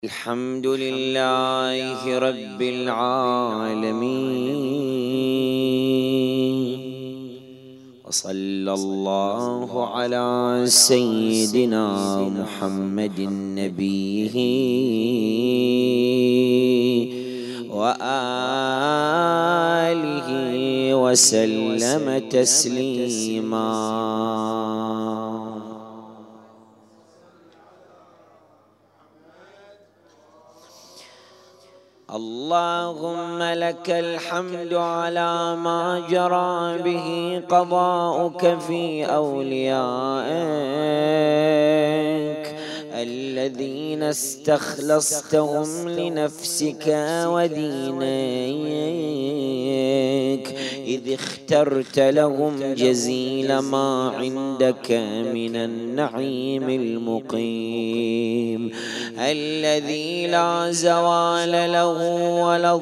الحمد لله رب العالمين، وصلى الله على سيدنا محمد نبيه وآله وسلم تسليما. اللهم لك الحمد على ما جرى به قضاؤك في أوليائك الذين استخلصتهم لنفسك ودينك، إذ اخترت لهم جزيل ما عندك من النعيم المقيم الذي لا زوال له ولا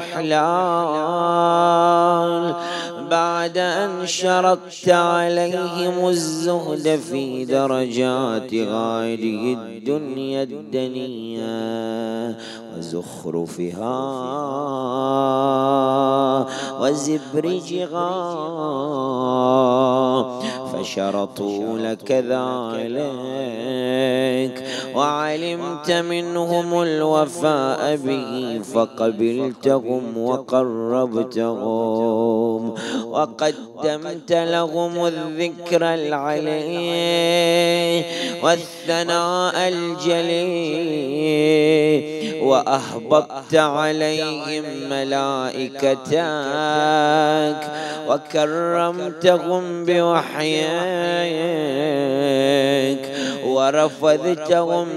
اضمحلال، بعد أن شرطت عليهم الزهد في درجات هذه الدنيا الدنيا وزخرفها وزبرجها، فشرطوا لك ذلك وعلمت منهم الوفاء به فقبلتهم وقربتهم وقدمت لهم الذكر العلي والثناء الجلي، وأهبطت عليهم ملائكتك وكرمتهم بوحيك ورفضتهم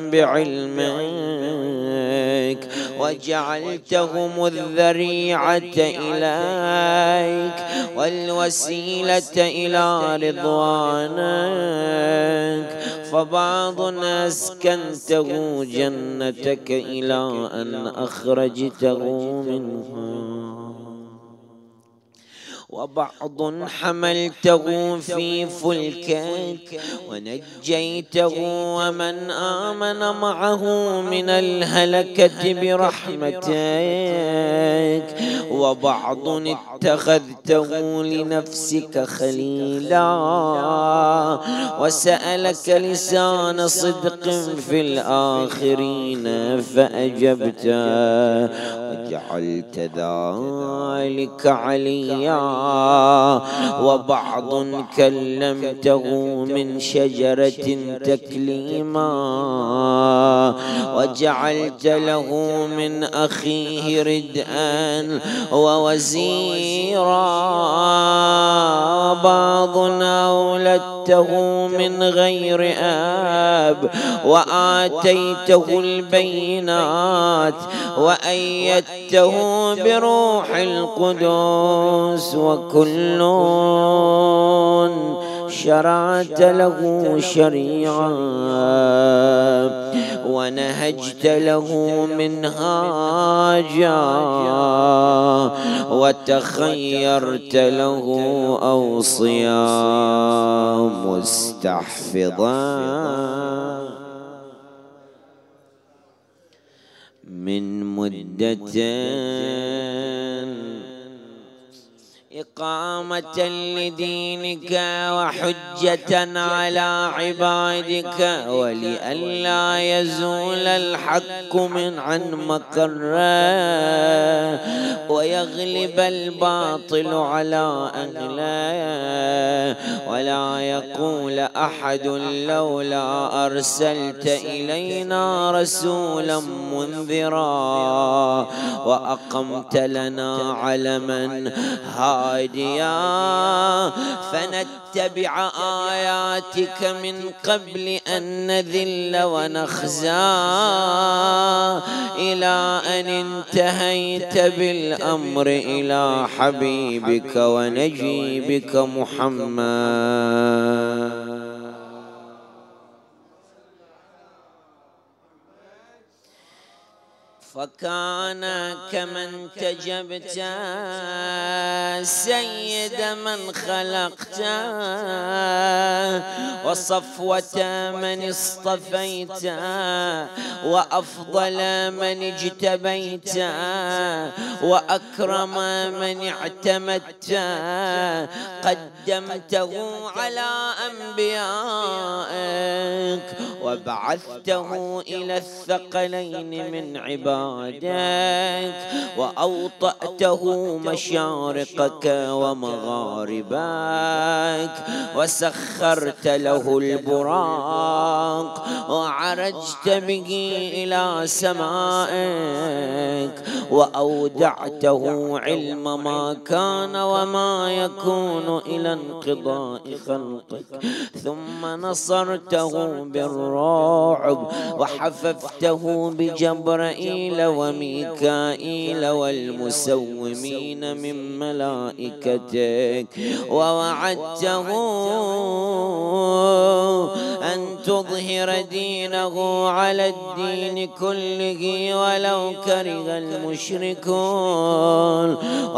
بعلمك وجعلتهم الذريعة إليك والوسيلة إلى رضوانك، فبعض أسكنته جنتك إلى أن أخرجته منها، وبعض حملته في فلكك ونجيته ومن آمن معه من الهلكة برحمتك، وبعض اتخذته لنفسك خليلا وسألك لسان صدق في الآخرين فأجبته وجعلت ذلك عليا، وبعض كلمته من شجرة تكليما وجعلت له من أخيه ردءا ووزيرا، بعض أولدته من غير آب وآتيته البينات وأيدته بروح القدس، وكل شرعت له شريعة ونهجت له منهاجا وتخيرت له أوصيا مستحفظا من مدة إقامة لدينك وحجة على عبادك، ولئلا يزول الحق من عن مقره ويغلب الباطل على أهله، ولا يقول أحد لولا أرسلت إلينا رسولا منذرا وأقمت لنا علما هاديا فنتبع آياتك من قبل أن نذل ونخزى، إلى أن انتهيت بالأمر إلى حبيبك ونجيبك محمد. فكان كمن تجبت سيد من خلقت وصفوة من اصطفيت وأفضل من اجتبيت وأكرم من اعتمدت قدمته على أنبيائك وبعثته إلى الثقلين من عبادك وأوطأته مشارقك ومغاربك وسخرت له البراق وعرجت به إلى سمائك وأودعته علم ما كان وما يكون إلى انقضاء خلقك ثم نصرته بالرعب وحففته بجبرائيل وميكائيل والمسومين من ملائكتك ووعدته أن تظهر دينه على الدين كله ولو كره المشركون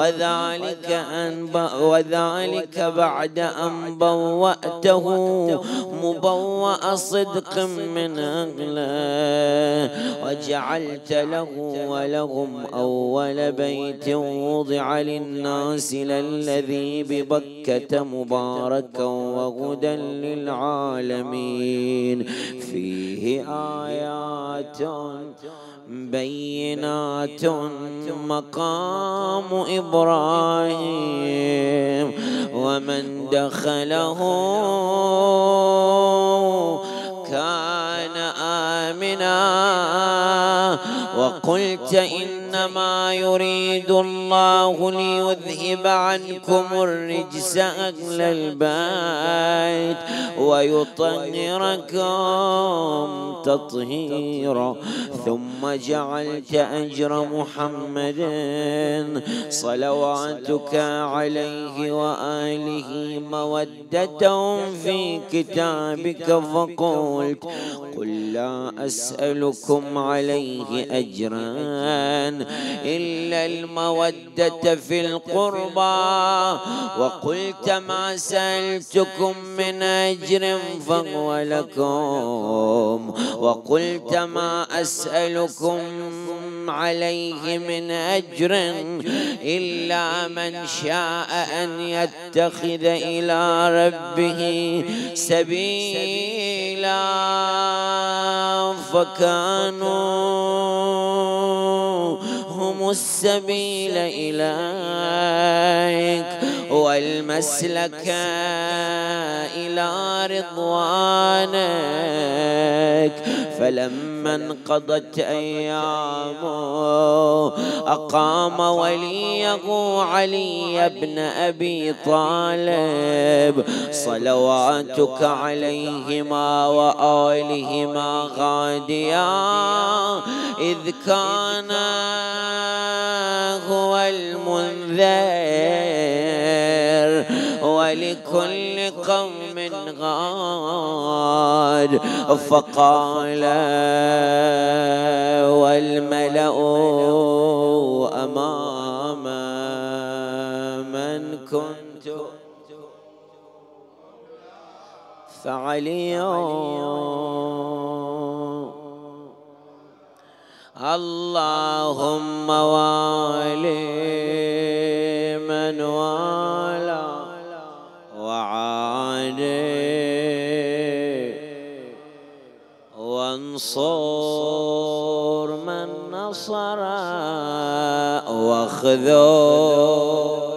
وذلك بعد أن بوأته مبوأ صدق من أهله وجعلت له ولهم أول بيت وضع للناس للذي ببكة مباركا وهدى للعالمين فيه آيات بينات مقام إبراهيم ومن دخله كان آمنا وقلت إنما يريد الله ليذهب عنكم الرجس أهل البيت ويطهركم تطهيرا ثم جعلت أجر محمد صلواتك عليه وآله مودة في كتابك فقلت قل لا أسألكم عليه أجرا إلا المودة في القربى وقلت ما سألتكم من أجر فهو لكم وقلت ما أسألكم عليه من أجر إلا من شاء أن يتخذ إلى ربه سبيلا فكانوا هم السبيل إليك والمسلك إلى رضوانك فلما انقضت أيامه أقام وليه علي بن أبي طالب صلواتك عليهما وآلهما غاديا إذ كان هو المنذر ولكل قوم غاد فقال والملأ أمام من كنت فعلي اللهم والي من والى وعادي وانصر من نصر واخذل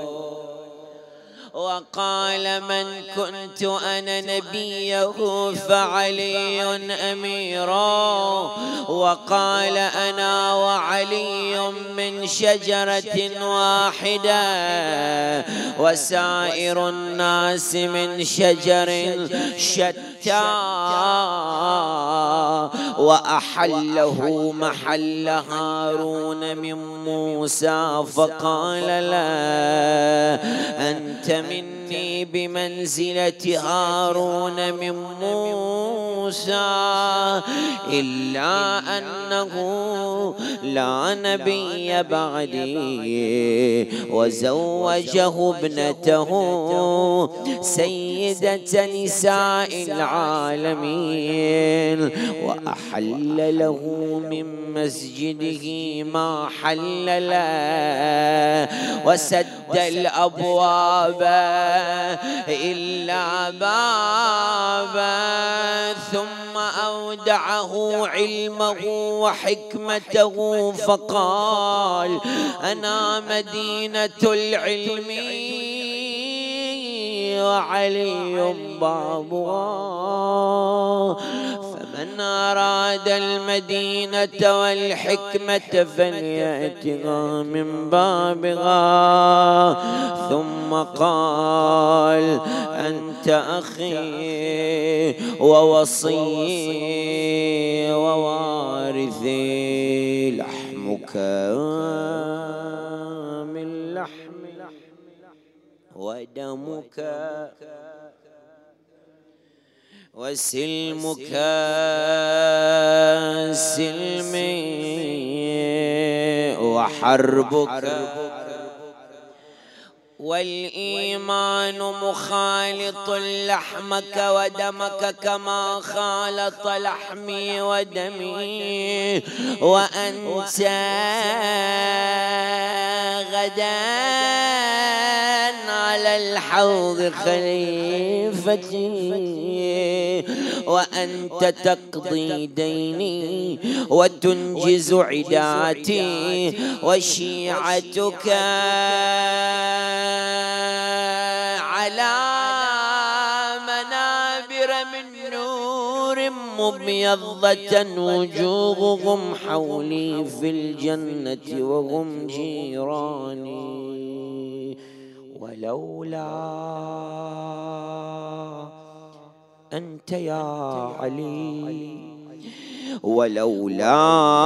وقال من كنت أنا نبيه فعلي أميرا وقال أنا وعلي من شجرة واحدة وسائر الناس من شجر شتى وأحله محل هارون من موسى فقال لا أنت مني أنت بمنزلة هارون من موسى، إلا أنه لا نبي بعدي، وزوجه ابنته سيدة نساء العالمين، وأحل له من مسجده ما حل له، وسد الأبواب إلا بابا، ثم أودعه علمه وحكمته فقال: أنا مدينة العلم وعلي بابها، فمن أراد المدينة والحكمة فليأتها من بابها. ثم قال: أنت أخي ووصي ووارثي، لحمك من لحمي ودمك وسلمك سلمي وحربك، والإيمان مخالط لحمك ودمك كما خالط لحمي ودمي، وأنت غدا على الحوض خليفتي، وأنت تقضي ديني وتنجز عداتي، وشيعتك على منابر من نور مبيضة، وجوههم حولي في الجنة وهم جيراني، ولولا أنت يا علي، ولولا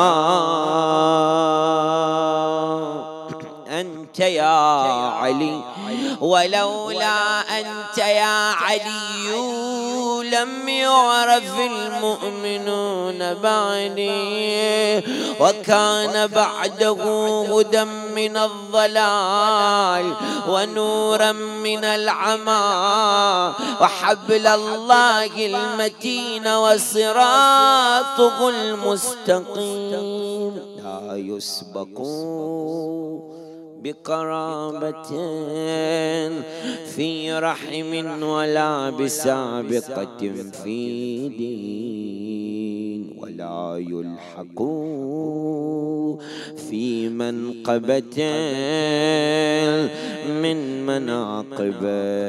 أنت يا علي، ولولا أنت يا علي لم يعرف المؤمنون بعدي، وكان بعده هدى من الضلال ونورا من العمى، وحبل الله المتين وصراطه المستقيم، لا يسبق بقرابة في رحم ولا بسابقة في دين، ولا يلحق في منقبة من مناقب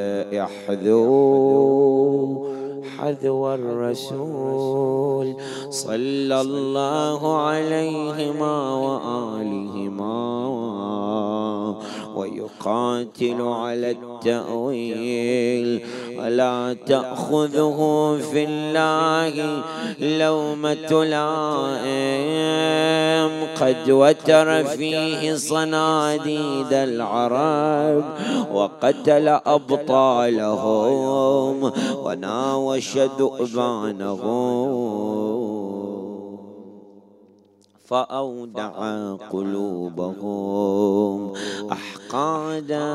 حذو الرسول صلى الله عليهما وآلهما، ويقاتل على التأويل، ولا تأخذه في الله لومة لائم، قد وتر فيه صناديد العرب وقتل أبطالهم وناوش ذؤبانهم، فأودع قلوبهم أحقادا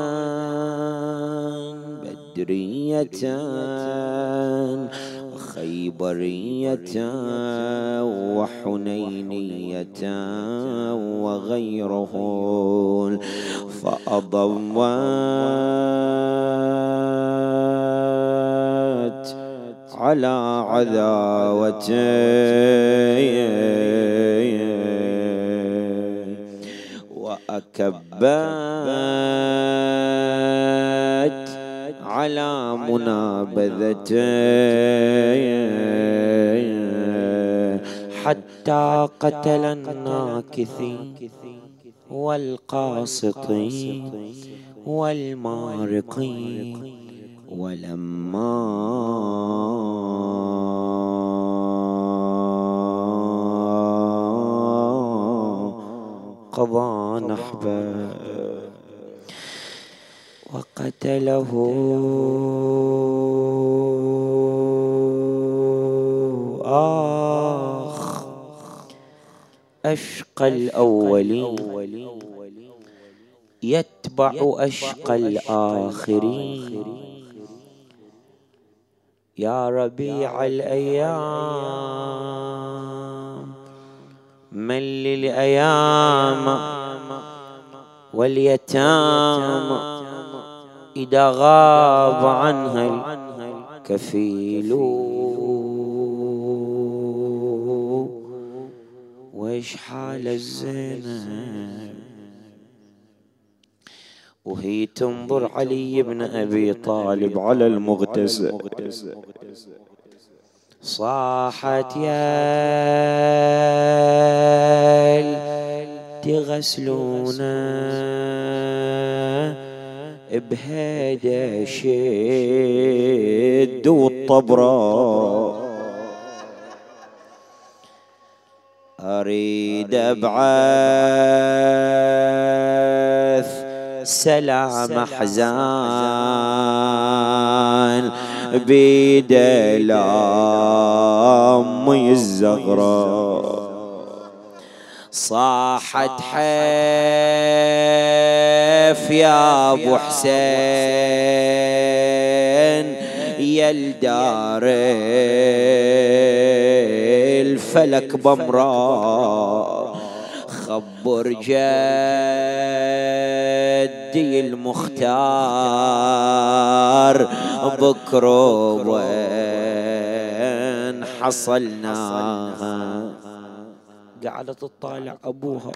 بدرية وخيبرية وحنينية وغيرهم، فأضوت على عداوته وأكبت على منابذته، حتى قتل الناكثي والقاسطي والمارقي، ولما قضى نحبه وقتله آخ أشقى الأولين يتبع أشقى الآخرين. يا ربيع الأيام من للأيام واليتامى إذا غاب عنها الكفيل. وإيش حال الزينب وهي تنظر علي بن أبي طالب على المغتسل، صاحت يا تغسلونا بهيدا شد والطبرة، أريد أبعث سلام حزان بيد أمي الزغراء. صاحت حيف يا أبو حسين يلدار الفلك بمرار، خبر جدي المختار بكرة وين حصلنا. قعدت تطالع أبوها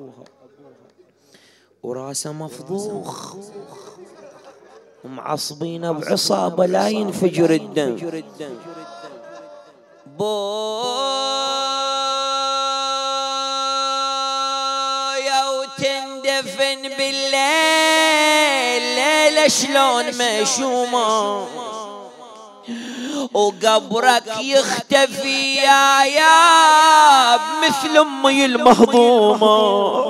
وراسه مفضوخ ومعصبينه بعصابة لا ينفجر الدم. وتندفن بالليل ليلة شلون مشومة، وقبرك يختفي يا ياب مثل امي المهضومة.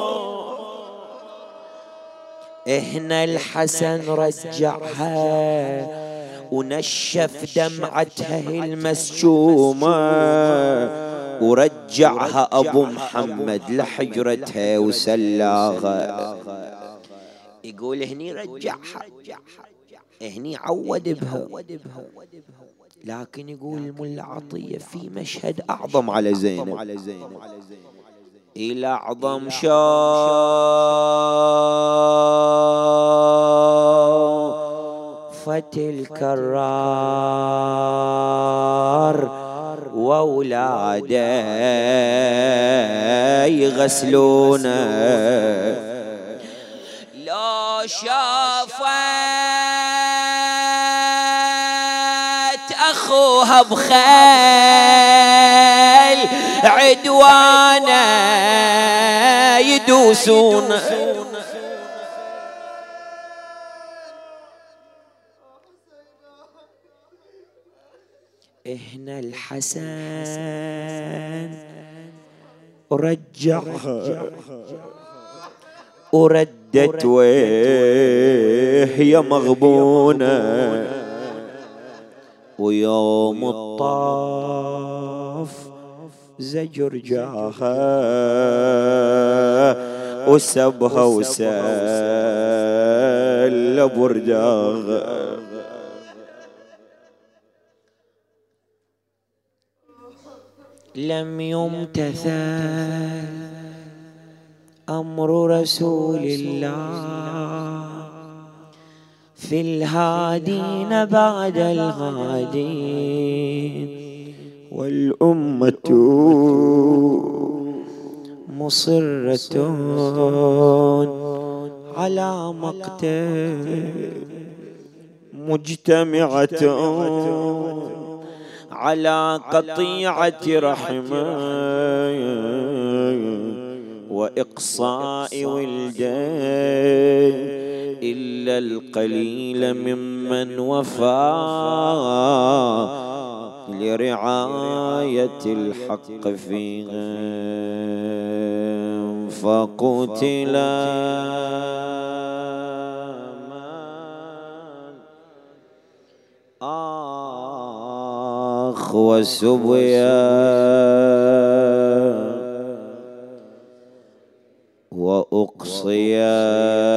هنا الحسن رجعها ونشف دمعتها المسجومة، ورجعها أبو محمد لحجرتها وسلاها. يقول هني رجعها، هني عود بها، لكن يقول الملا عطية في مشهد أعظم على زينب، إلى أعظم شافت الكرار وأولاده يغسلونه. لو شافت أخوها بخيل عدوانا يدوسون، هنا الحسن رجعها وردت وهي مغبونة، ويوم الطاف زجر جاها وسبها وسال برداغ. لم يمتثل أمر رسول الله في الهادين بعد الهادين، والأمة مصرة على مقتل، مجتمعة على قطيعة رحمه وإقصاء ولده، إلا القليل ممن وفى لرعاية الحق فيها فقتلا ما وسبيا وأقصيا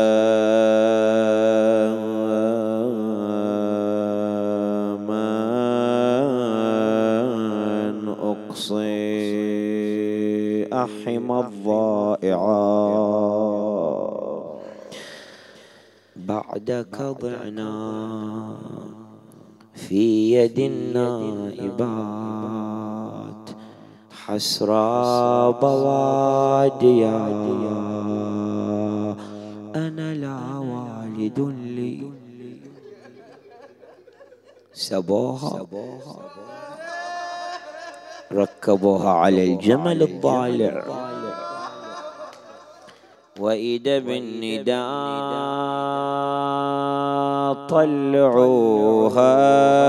من أقصي أحم الضائعات بعدك ضعنا في يد النائبات حسرى بواديا أنا لا والد لي سبوها ركبوها على الجمل الضالع وإذا بالنداء طلعوها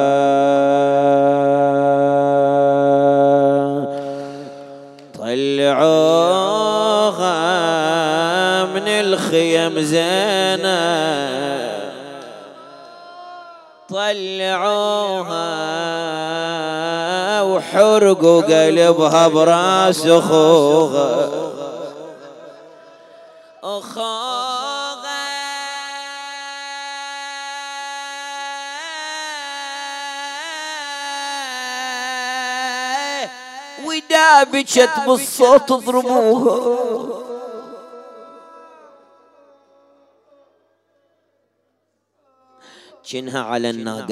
من الخيم زينة طلعوها وحرقوا قلبها براس أخوها ودا بجت بالصوت اضربوها جنها على الناقة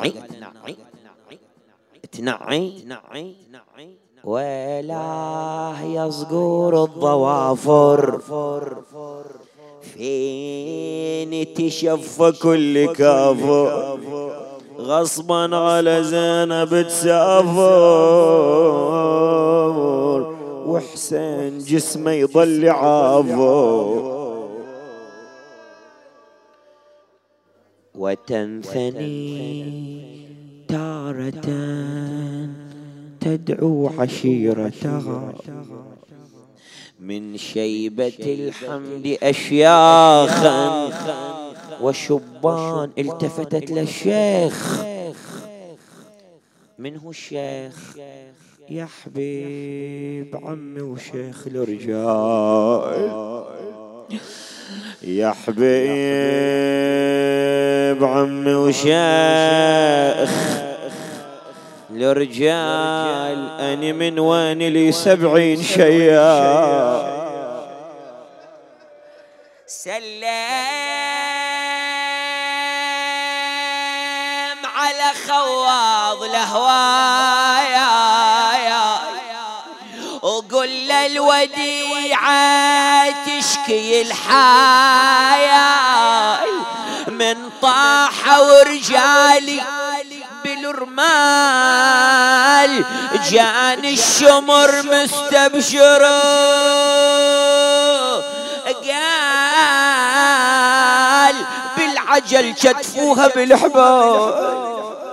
تنعي ويلاه يا صقور الضوافر فين تشف كل كافر غصبا على زينب تسافر وحسين جسمه يضل عافر وتنثني تارة تدعو عشيرتها من شيبة الحمد أشياخا وشبان التفتت للشيخ من هو الشيخ يا حبيب عمي وشيخ الرجال يا حبيب عمي وشيخ الرجال أنا من وين لي 70 شيا سلم على خواض الهوايا وقل للوديعة تشكي الحايا من طاحة ورجالي بالرمال جان الشمر مستبشر قال بالعجل كتفوها بالحبال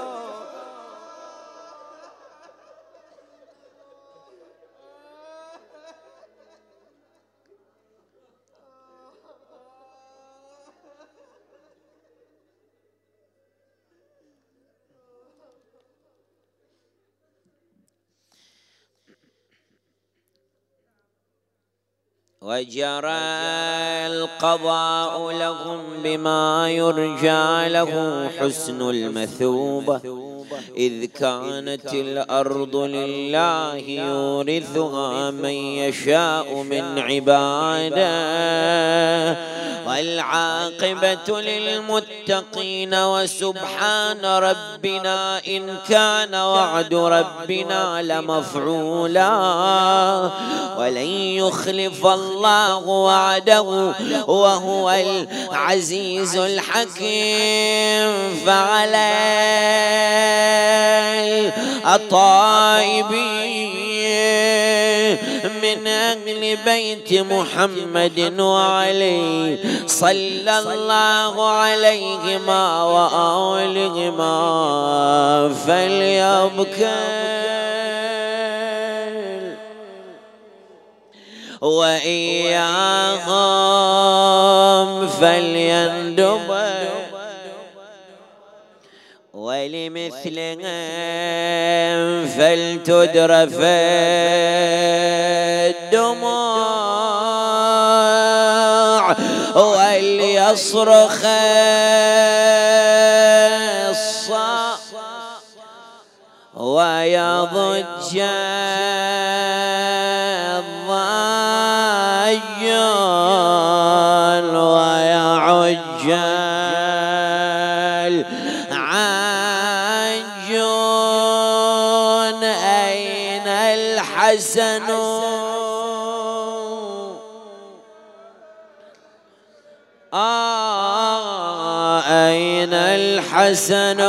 وجرى القضاء لهم بما يرجى له حسن المثوبة إذ كانت الأرض لله يورثها من يشاء من عباده والعاقبة للمتقين وسبحان ربنا إن كان وعد ربنا لمفعولا ولن يخلف الله وعده وهو العزيز الحكيم فعلى الطائبين من أهل بيت محمد وعليه صلى الله عليهما وآلهما فليبكي وإياهم فليندب ولمثل مثلهم فلتدرف الدموع وليصرخ الصاخ ويضج الضجون ويعج العجون. أين الحسن أين الحسن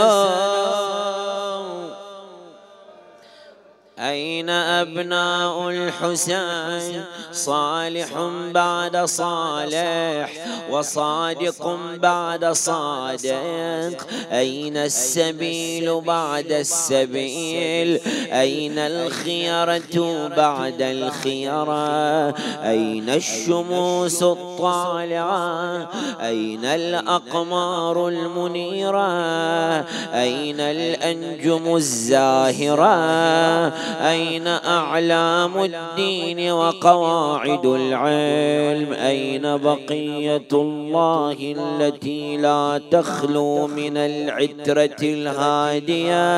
أين أبناء الحسين صالح بعد صالح وصادق بعد صادق. أين السبيل بعد السبيل أين الخيرة بعد الخيرة أين الشموس الطالعة أين الأقمار المنيرة أين الأنجم الزاهرة أين أعلام الدين وقواعد العلم أين بقية الله التي لا تخلو من العترة الهادية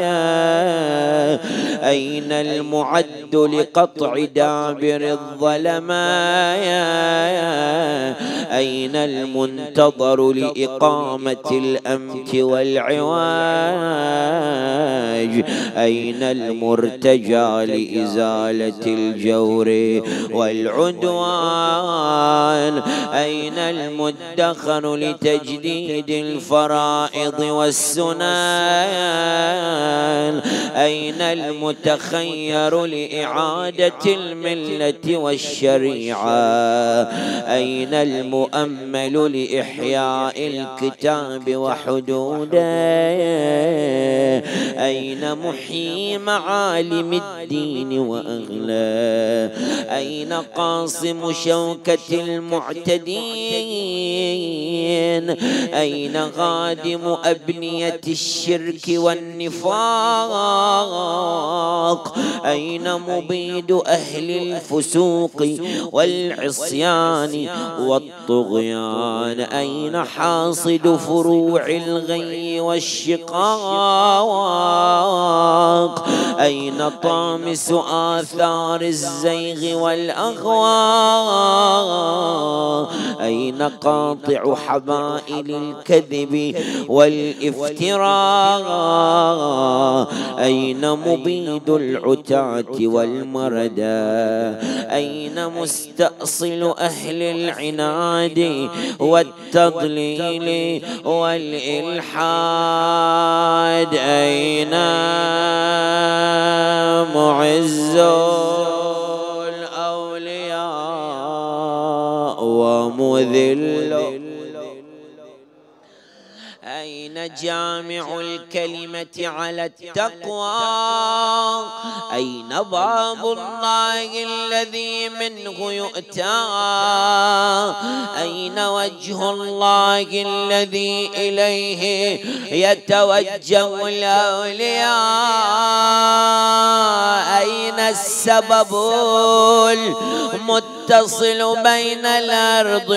أين المعد لقطع دابر الظلماء أين المنتظر لإقامة الأمت والعواج أين المرتجى لإزالة الجور والعدوان أين المدخر لتجديد الفرائض والسنن أين المتخير لإعادة الملة والشريعة أين المؤمل لإحياء الكتاب وحدوده أين محيي معالم الدين وأغلى أين قاصم شوكة المعتدين أين غادم أبنية الشرك والنفاق أين مبيد أهل الفسوق والعصيان والطغيان أين حاصد فروع الغي والشقاق أين طامس آثار الزيغ والأغواء أين قاطع حبائل الكذب والافتراء أين مبيد العتاة والمردى أين مستأصل أهل العناد والتضليل والإلحاد أين معز الأولياء ومذل أين جامع الكلمة على التقوى أين باب الله الذي منه يؤتى أين وجه الله الذي إليه يتوجه الأولياء أين السبب المتصل بين الأرض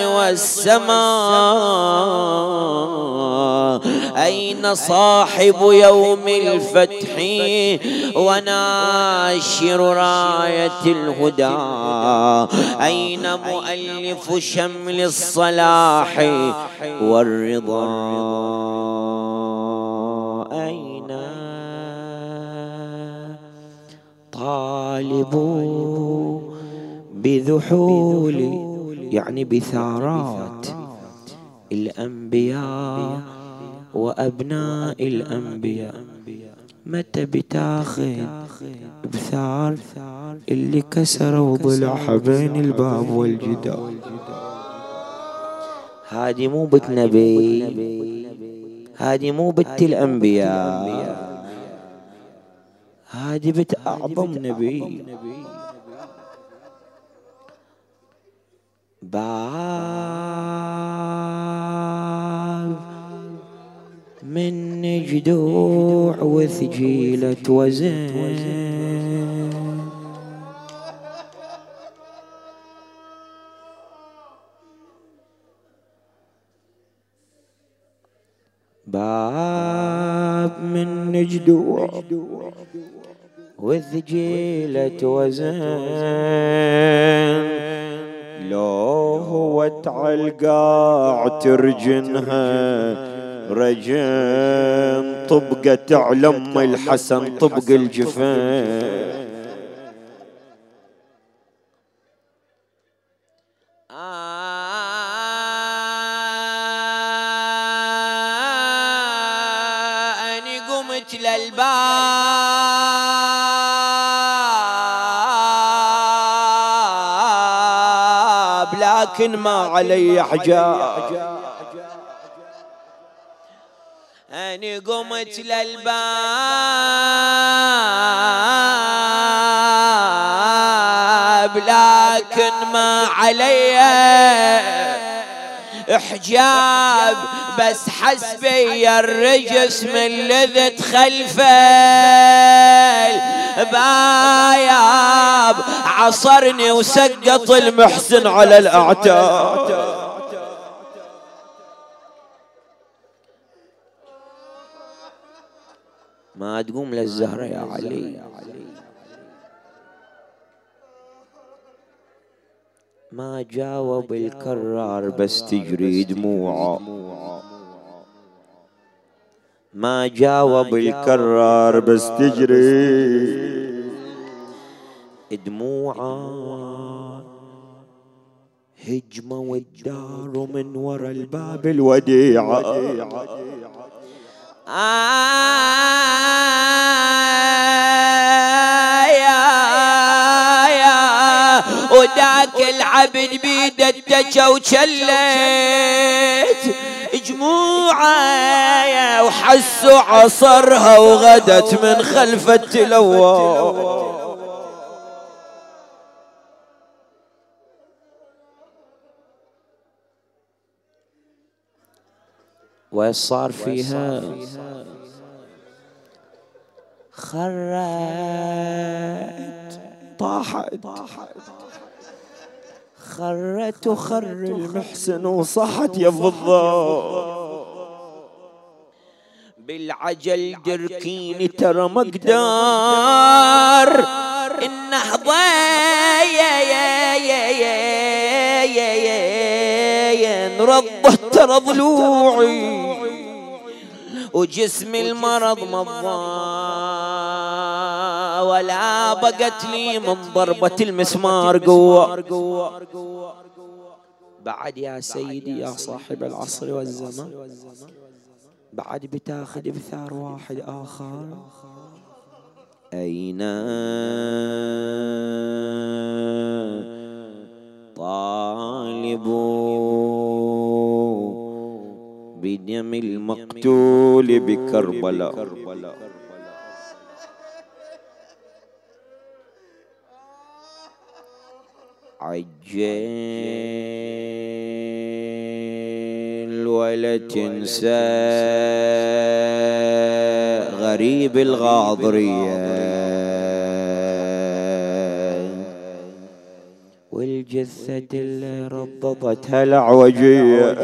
والسماء أين صاحب يوم الفتح وناشر راية الهدى أين مؤلف شمل الصلاح والرضا أين طالب بذحول يعني بثارات الأنبياء وأبناء الأنبياء متى بتاخذ بثار اللي كسروا ضلعها بين الباب والجدار؟ هذه مو بنت نبي هذه مو بنت الأنبياء هذه بنت أعظم نبي. باب من جدوع وثجيلة وزن. باب من جدوع وثجيلة وزن، لو هو تعالقاع ترجنها رجم، طبقة على ام الحسن طبق الجفن. أني قمت للباب لكن ما علي حجاب. أني قمت للباب لكن ما علي حجاب، بس حسبي الرجس من لذت خلفه الباياب، عصرني وسقط المحسن على الأعتاب. ما تقوم للزهرة يا علي، ما جاوب الكرار بس تجري دموعه، ما جاوب الكرار بس تجري دموعه. هجمة والدار من ورا الباب الوديعة، وداك العبد بيده التجا وشلت جموعه، وحسوا عصرها وغدت من خلف التلوى. وإيش صار فيها؟ خرت طاحت، خرت وخر المحسن وصحت يا بالضبط. بالعجل دركيني ترى مقدار النهضة نرضه ترى ضلوعي، وجسمي المرض مضى ولا بقت لي من ضربة المسمار قوة. بعد يا سيدي يا صاحب العصر والزمان، بعد بتاخذ بثار واحد آخر. أين طالب بدم المقتول بكربلاء؟ عجل ولا تنسى غريب الغاضرية، والجثة اللي رضضتها العوجية،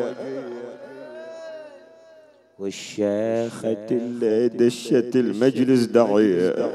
والشيخة اللي دشت المجلس دعية.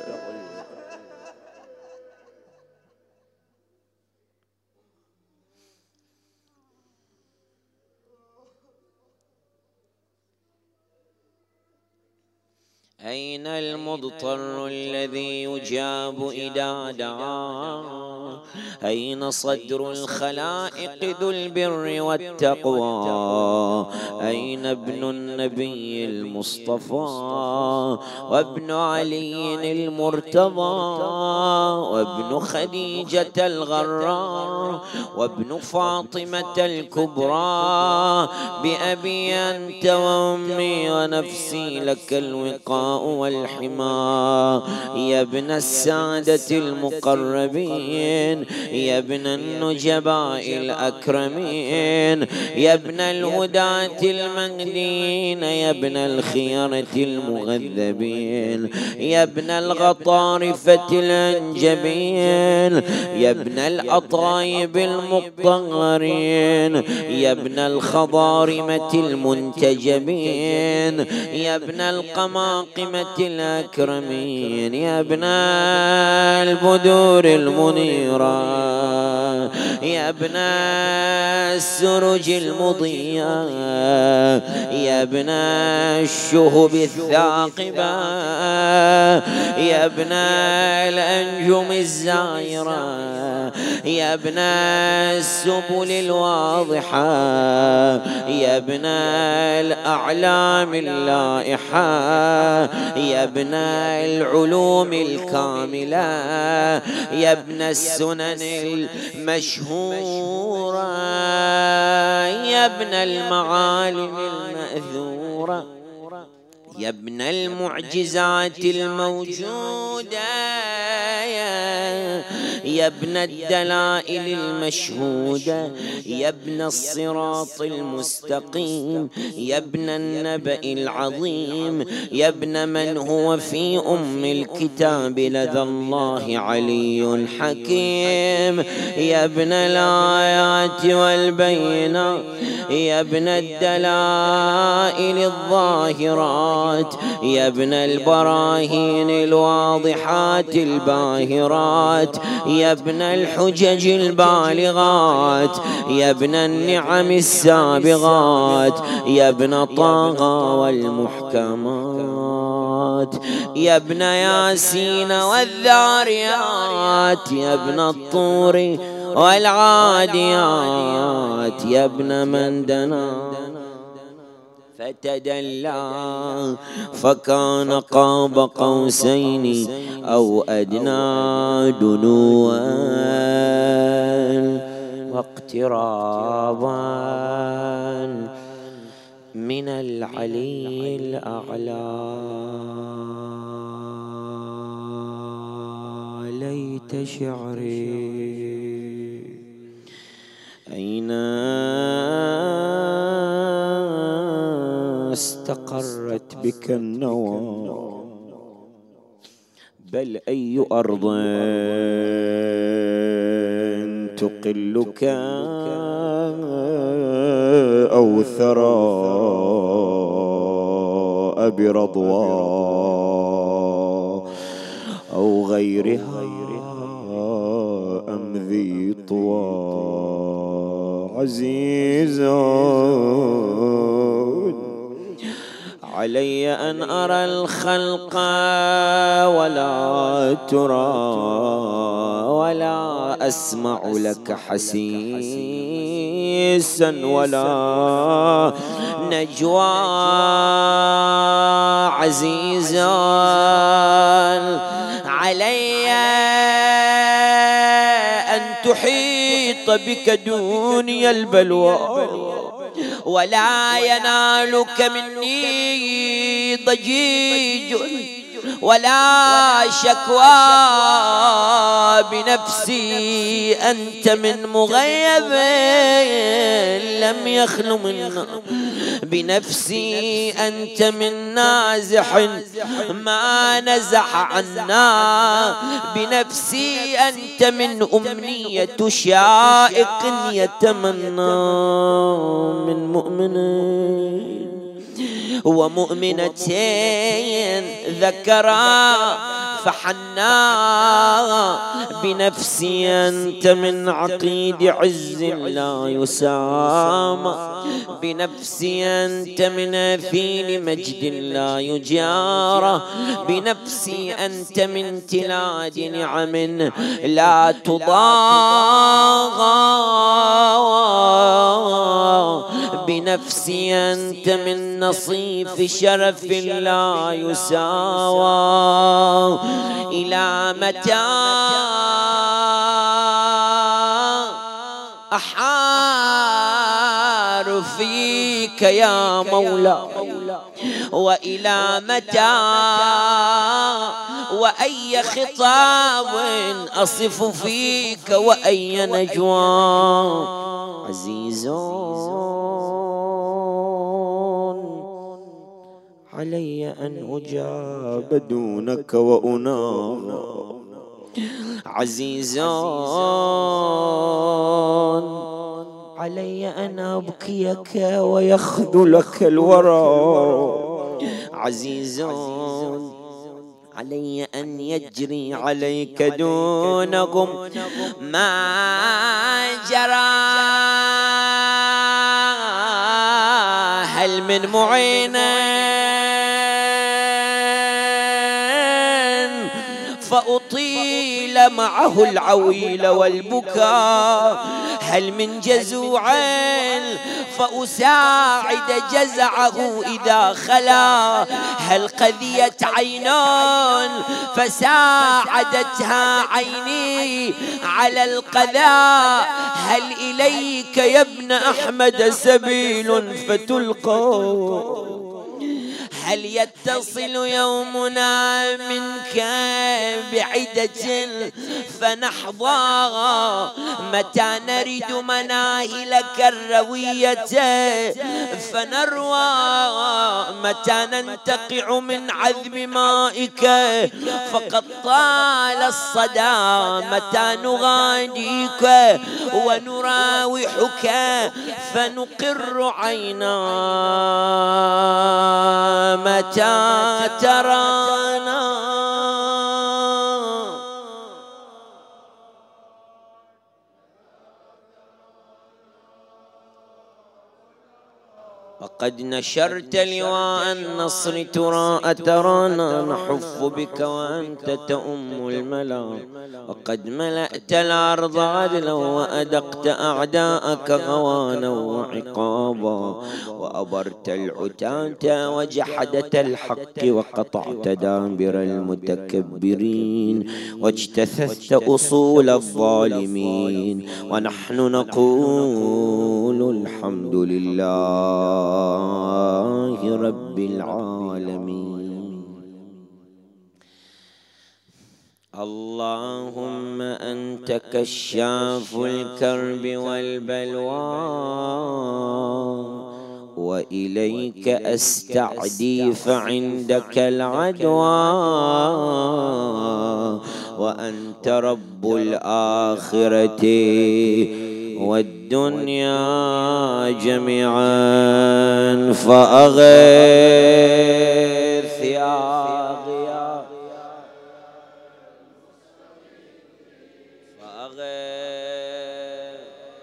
أين المضطر الذي يجاب إذا دعا؟ أين صدر الخلائق ذو البر والتقوى؟ أين ابن النبي المصطفى وابن علي المرتضى وابن خديجة الغراء وابن فاطمة الكبرى؟ بأبي أنت وأمي ونفسي لك الوقاء والحمى، يا ابن السادة المقربين، يا ابن النجباء الأكرمين، يا ابن الهداة المهدين، يا ابن الخيرة المغذبين، يا ابن الغطارفة الأنجبين، يا ابن الأطايب المطهرين، يا ابن الخضارمة المنتجبين، يا ابن القماقمة الأكرمين، يا ابن البدور المنيرة، يا ابن السرج المضيئة، يا ابن الشهب الثاقبة، يا ابن الأنجم الزائرة، يا ابن السبل الواضحة، يا ابن الأعلام اللائحة، يا ابن العلوم الكاملة، يا ابن السنن المشهورة، يا ابن المعالم المأثورة، يا ابن المعجزات الموجودة، يا ابن الدلائل المشهودة، يا ابن الصراط المستقيم، يا ابن النبأ العظيم، يا ابن من هو في أم الكتاب لدى الله علي حكيم، يا ابن الآيات والبينات، يا ابن الدلائل الظاهرات، يا ابن البراهين الواضحات الباهرات، يا ابن الحجج البالغات، يا ابن النعم السابغات، يا ابن طه والمحكمات، يا ابن ياسين والذاريات، يا ابن الطور والعاديات، يا ابن من دنا فتدلى فكان قاب قوسين أو أدنى دنوا واقترابا من العلي الأعلى. ليت شعري أين استقرت بك النوى، بل أي أرض تقلك أو ثرى برضوى أو غيرها أم ذي طوى. عزيزا علي أن أرى الخلق ولا ترى، ولا أسمع لك حسيسا ولا نجوى. عزيزا علي أن تحيط بك دنيا البلوى، ولا ينالك مني ضجيج ولا شكوى. بنفسي أنت من مغيب لم يخل منا، بنفسي أنت من نازح ما نزح عنا، بنفسي أنت من أمنية شائق يتمنى من مؤمنين ومؤمنتين ذكرا فحنا. بنفسي أنت من عقيد عز لا يسامى، بنفسي أنت من أثيل مجد لا يجارى، بنفسي أنت من تلاد نعم لا تضاغى، بنفسي أنت من نصيف شرف لا يساوى. إلى متى أحار فيك يا مولا، وإلى متى وأي خطاب أصف فيك وأي نجوى. عزيز علي أن أجاب دونك وأناغ، عزيز علي أن أبكيك ويخذلك الورى، عزيز علي أن يجري عليك دونهم ما جرى. هل من معين فأطيل معه العويل والبكاء؟ هل من جزوع فأساعد جزعه إذا خلا؟ هل قذيت عينان فساعدتها عيني على القذاء؟ هل إليك يا ابن أحمد سبيل فتلقى؟ هل يتصل يومنا منك بعدة فنحظى؟ متى نرد مناهلك الروية فنروى؟ متى ننتقع من عذب مائك فقد طال الصدى؟ متى نغاديك ونراوحك فنقر عينا؟ متى ترانا؟ وقد نشرت لواء النصر ترانا نحف بك وأنت تؤم الملا. وقد ملأت الأرض عدلا وأدقت أعداءك غوانا وعقابا، وأبرت العتاة وجحدت الحق وقطعت دابر المتكبرين واجتثثت أصول الظالمين. ونحن نقول الحمد لله رب العالمين. اللهم أنت كشاف الكرب والبلوى، وإليك أستعدي فعندك العدوى، وأنت رب الآخرة والدنيا جميعا فأغث يا غياث فأغث.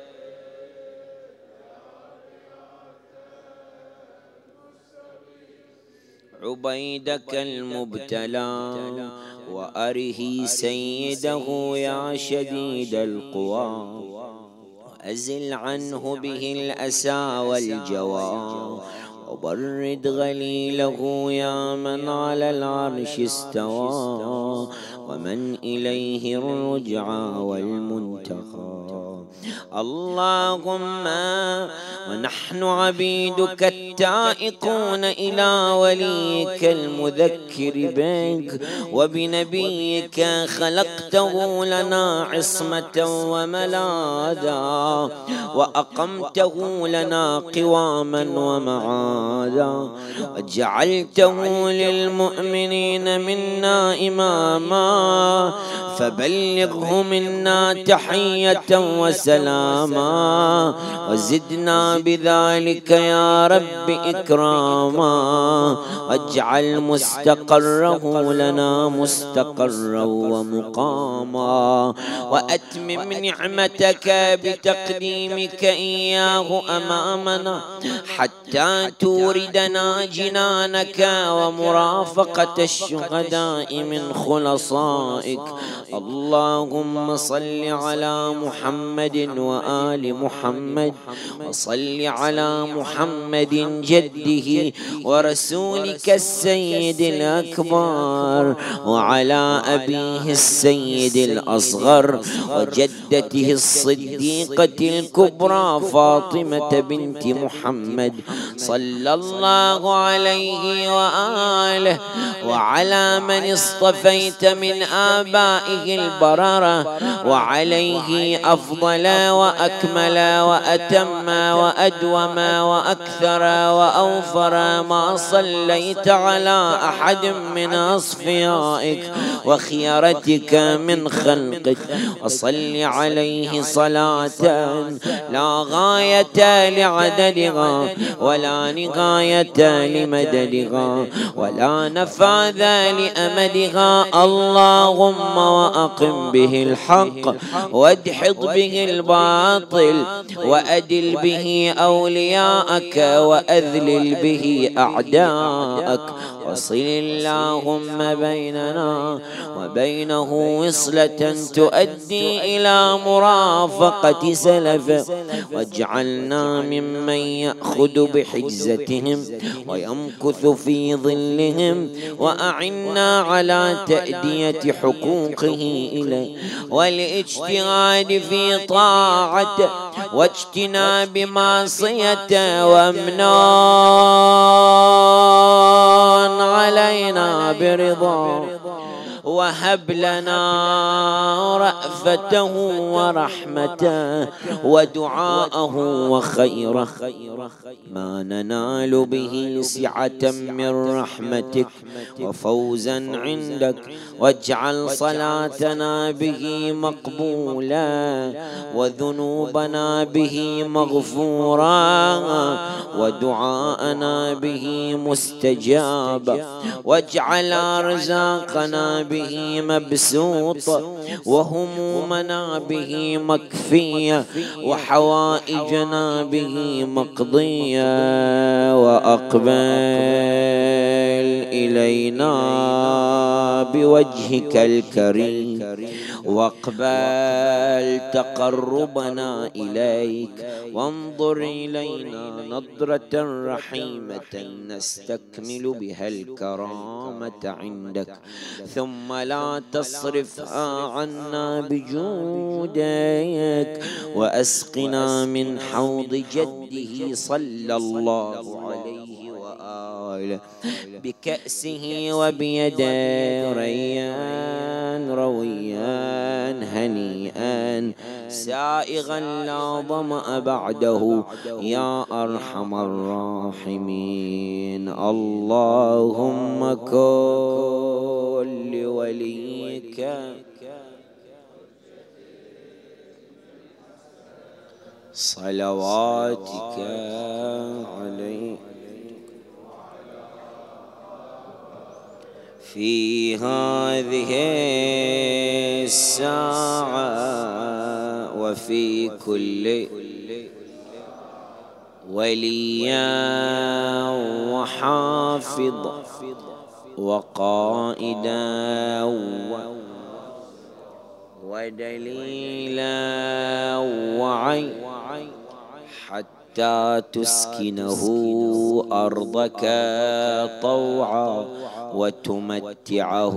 عبيدك المبتلى وأره سيده يا شديد القوى، وأزل عنه به الأسى والجوى، وبرد غليله يا من على العرش استوى، ومن إليه الرجعى والمنتهى. اللهم ونحن عبيدك التائقون إلى وليك المذكر بك وبنبيك خلقته لنا عصمة وملاذا، وأقمته لنا قواما ومعاذا، وجعلته للمؤمنين منا إماما، فبلغه منا تحية وسلاما، وزدنا بذلك يا رب إكراما، واجعل مستقره لنا مستقرا ومقاما، وأتمم نعمتك بتقديمك إياه أمامنا حتى توردنا جنانك ومرافقة الشهداء من خلصائك. اللهم صل على محمد وآل محمد، وصل على محمد جده ورسولك السيد الأكبر، وعلى أبيه السيد الأصغر وجدته الصديقة الكبرى فاطمة بنت محمد صلى صلى الله عليه وآله وعلى من اصطفيت من آبائه البررة، وعليه أفضل وأكمل وأتم وأدوم وأكثر وأوفر ما صليت على أحد من أصفيائك وخيرتك من خلقك. وصل عليه صلاة لا غاية لعددها ولا نهاية لمددها ولا نفاذ لأمدها. اللهم وأقم به الحق وادحض به الباطل وأدل به أولياءك وأذلل به أعداءك. وصل اللهم بيننا وبينه وصلة تؤدي إلى مرافقة سلف، واجعلنا ممن يأخذ بحجزتهم ويمكث في ظلهم، وأعنا على تأدية حقوقه إليه والاجتهاد في طاعته واجتناب معصيته، وامنان علينا برضاه، وهب لنا رأفته ورحمته ودعاءه وخيره ما ننال به سعة من رحمتك وفوزا عندك. واجعل صلاتنا به مقبولا وذنوبنا به مغفورا ودعاءنا به مستجابا، واجعل أرزاقنا به مبسوطة وهمومنا به مكفية وحوائجنا به مقضية. وأقبل إلينا بوجهك الكريم واقبل تقربنا إليك، وانظر إلينا نظرة رحيمة نستكمل بها الكرامة عندك، ثم لا تصرفها عنا بجودك، وأسقنا من حوض جده صلى الله عليه وآله بكأسه وبيده ريان رويان هنيئا سائغا لا ظمأ بعده يا أرحم الراحمين. اللهم كن لوليك صلواتك عليه في هذه الساعة وفي كل وليا وحافظ وقائدا ودليلا وعين، حتى تسكنه أرضك طوعا وتمتعه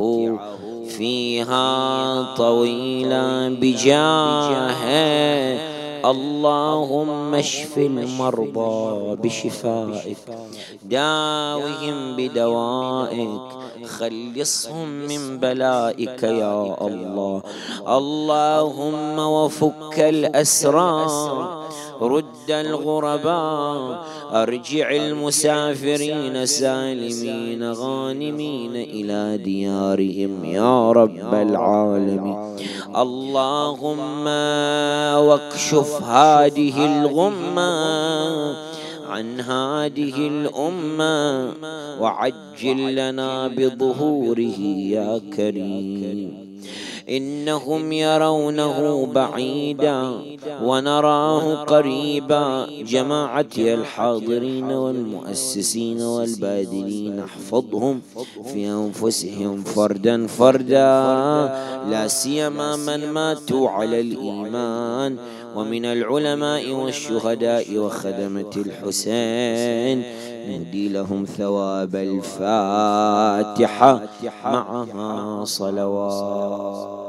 فيها طويلا بجاهه. اللهم اشف المرضى بشفائك، داوهم بدوائك، خلصهم من بلائك يا الله. اللهم وفك الأسرى، رد الغرباء، أرجع المسافرين سالمين غانمين إلى ديارهم يا رب العالمين. اللهم واكشف هذه الغمة عن هذه الأمة، وعجل لنا بظهوره يا كريم. إنهم يرونه بعيدا ونراه قريبا. جماعتي الحاضرين والمؤسسين والبادلين احفظهم في أنفسهم فردا فردا، لا سيما من ماتوا على الإيمان، ومن العلماء والشهداء وخدمة الحسين، نهدي لهم ثواب الفاتحة معها صلوات.